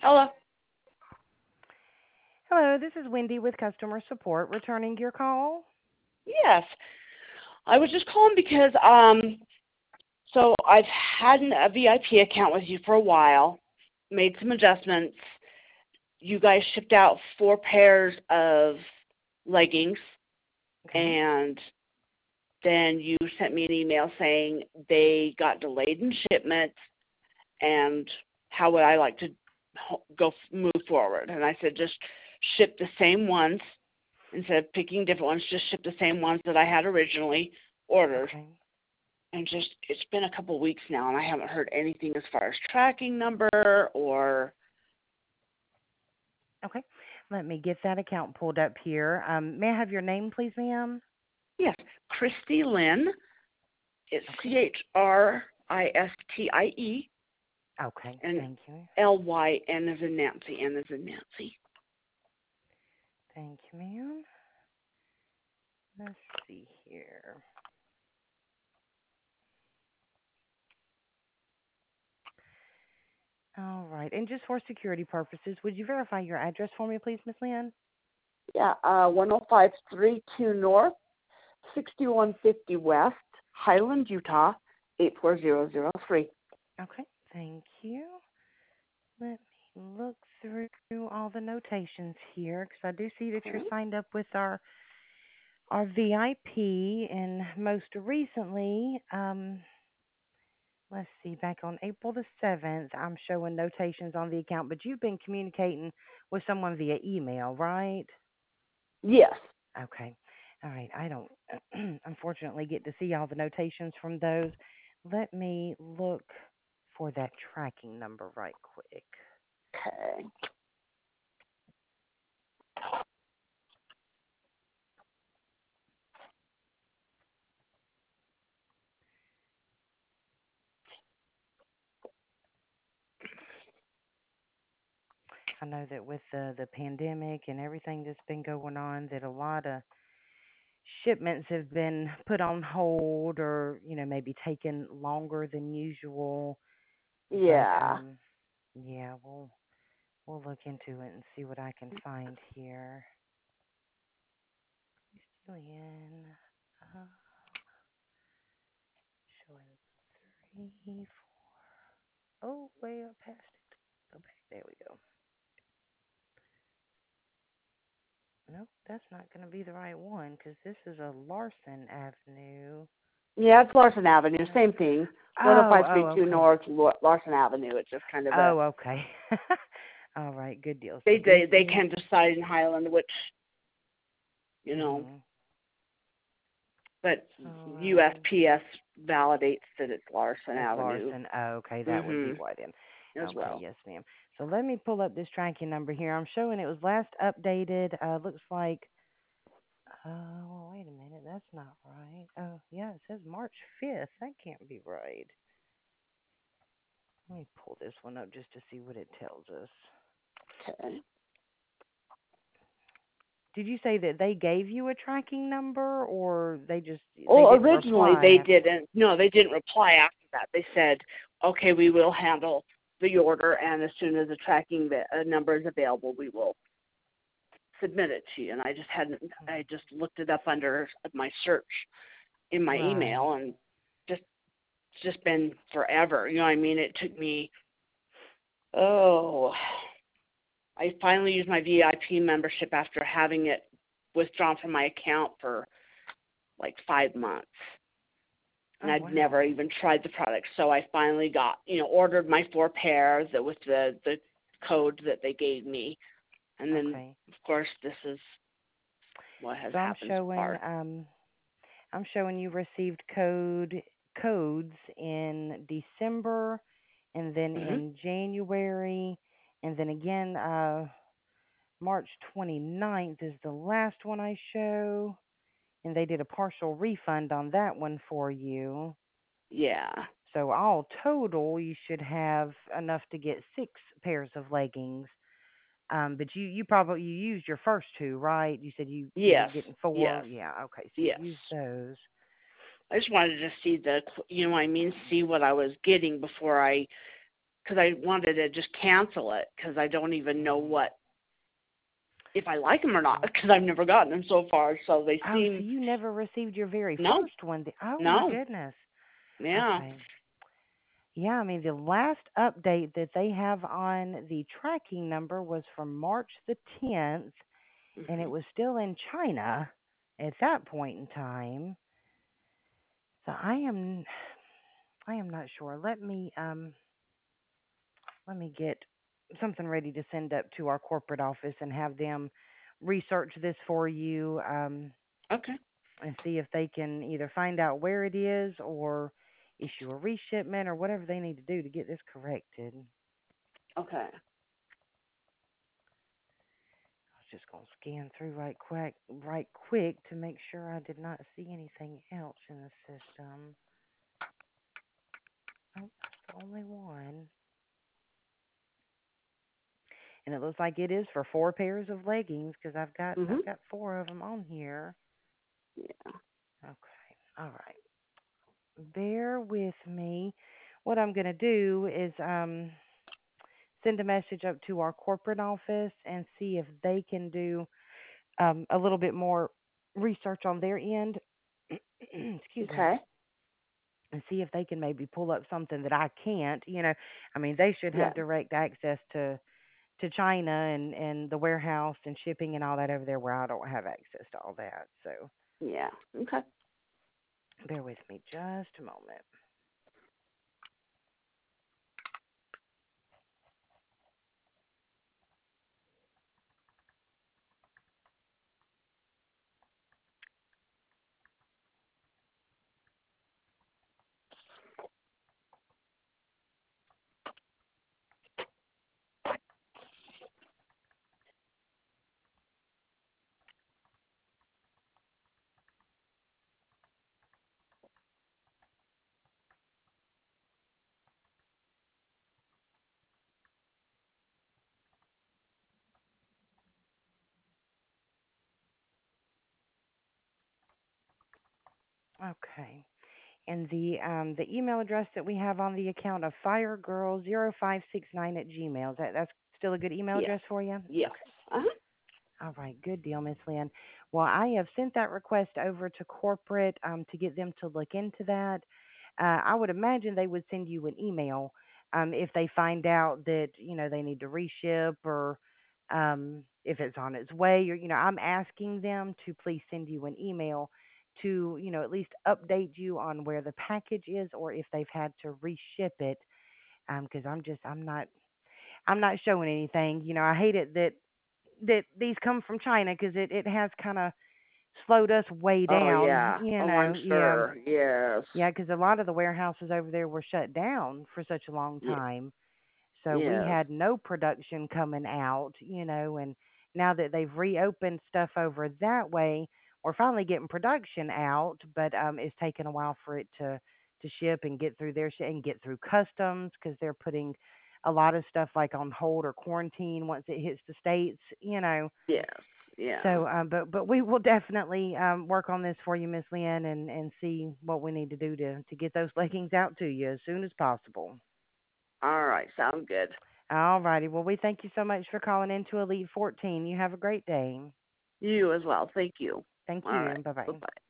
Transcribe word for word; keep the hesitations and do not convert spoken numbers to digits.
Hello. Hello, this is Wendy with customer support returning your call. Yes, I was just calling because um, so I've had an, a V I P account with you for a while, made some adjustments. You guys shipped out four pairs of leggings, Okay. and then you sent me an email saying they got delayed in shipment, and how would I like to ho- go move forward? And I said just ship the same ones instead of picking different ones. Just ship the same ones that I had originally ordered. Okay. And just it's been a couple weeks now, and I haven't heard anything as far as tracking number or Okay. Let me get that account pulled up here. Um, may I have your name, please, ma'am? yes, Christy Lynn. It's Okay. C H R I S T I E Okay. and Thank you. L Y N as in Nancy, N as in Nancy. Thank you, ma'am. Let's see here. All right. And just for security purposes, would you verify your address for me, please, Miss Lynn? Yeah, uh, one oh five thirty-two North, sixty-one fifty West, Highland, Utah, eight four zero zero three. Okay. Thank you. Let me look through all the notations here because I do see that you're Okay. signed up with our our V I P, and most recently, um, let's see, back on April the seventh, I'm showing notations on the account, but you've been communicating with someone via email, right? Yes. Okay. All right. I don't, unfortunately, get to see all the notations from those. Let me look for that tracking number right quick. Okay. I know that with the the pandemic and everything that's been going on, that a lot of shipments have been put on hold or, you know, maybe taken longer than usual. But Yeah. um yeah, we'll we'll look into it and see what I can find here. Julian, uh, showing three, four. Oh, way up past it. Go back. There we go. Nope, that's not going to be the right one because this is a Larson Avenue. Yeah, it's Larson Avenue, Uh, same thing. oh, oh, one oh five thirty-two okay. North, Lar- Larson Avenue. It's just kind of a Oh, okay. All right, good deal. So they this they they is. can decide in Highland which you know, Mhm. but So um, U S P S validates that it's Larson it's Avenue. Larson. Oh, okay, that would be Mhm. why then. As Okay, well. yes, ma'am. So let me pull up this tracking number here. I'm showing it was last updated. Uh, looks like. Oh, well, wait a minute. That's not right. Oh, yeah, it says March fifth. That can't be right. Let me pull this one up just to see what it tells us. Okay. Did you say that they gave you a tracking number, or they just they Well, didn't originally reply they after? didn't. No, they didn't reply after that. They said, "Okay, we will handle the order, and as soon as the tracking va- uh, number is available, we will submit it to you." And I just hadn't. I just looked it up under my search in my Right. email, and just it's just been forever. You know what I mean? It took me. Oh, I finally used my V I P membership after having it withdrawn from my account for like five months. And Oh I'd never wow. even tried the product. So I finally got, you know, ordered my four pairs with the, the code that they gave me. And then, Okay. of course, this is what has So I'm happened so showing far. um I'm showing you received code codes in December and then Hmm. in January and then again uh March twenty-ninth is the last one I show, and they did a partial refund on that one for you. Yeah. So all total, you should have enough to get six pairs of leggings. Um, but you, you probably you used your first two, right? You said you ended Yes. up getting Yes. four. Yeah, okay. So you Yes. used those. I just wanted to see the, you know what I mean, see what I was getting before I, because I wanted to just cancel it because I don't even know what if I like them or not because I've never gotten them so far. So they Oh, so seem you never received your very no, first one. th- Oh my no, goodness. yeah, Okay. Yeah, I mean the last update that they have on the tracking number was from March the tenth, and it hmm was still in China at that point in time. So I am I am not sure. Let me um let me get something ready to send up to our corporate office and have them research this for you, um, okay, and see if they can either find out where it is or issue a reshipment or whatever they need to do to get this corrected. I okay, was just gonna scan through right quick, right quick to make sure I did not see anything else in the system. Oh, that's the only one. And it looks like it is for four pairs of leggings because I've got mhm, I've got four of them on here. yeah, Okay, all right. Bear with me. What I'm gonna do is um send a message up to our corporate office and see if they can do um a little bit more research on their end. Excuse me. okay, And see if they can maybe pull up something that I can't. You know, I mean, they should yeah, have direct access to to China and and the warehouse and shipping and all that over there where I don't have access to all that. So yeah, okay, bear with me just a moment. Okay. And the um the email address that we have on the account of firegirl zero five six nine at gmail. Is that that's still a good email yes, address for you? yes, Okay. uh huh, All right, good deal, Miss Lynn. Well, I have sent that request over to corporate um, to get them to look into that. Uh, I would imagine they would send you an email um, if they find out that you know they need to reship or um, if it's on its way. Or you know, I'm asking them to please send you an email to you know at least update you on where the package is or if they've had to reship it. Because I'm just I'm not I'm not showing anything. You know, I hate it that that these come from China because it it has kind of slowed us way oh down. yeah, You oh I'm know, yeah, sure, yes, yeah, because a lot of the warehouses over there were shut down for such a long yeah, time, so we yes, had no production coming out. You know, and now that they've reopened stuff over that way, we're finally getting production out, but um, it's taken a while for it to to ship and get through their sh- and get through customs because they're putting a lot of stuff like on hold or quarantine once it hits the states. You know, yes, yeah. so, um, but but we will definitely um, work on this for you, Miss Lynn, and and see what we need to do to to get those leggings out to you as soon as possible. All right, sounds good. All righty. Well, we thank you so much for calling in to Elite fourteen. You have a great day. You as well. Thank you. Thank All you. right. Bye Bye bye. bye.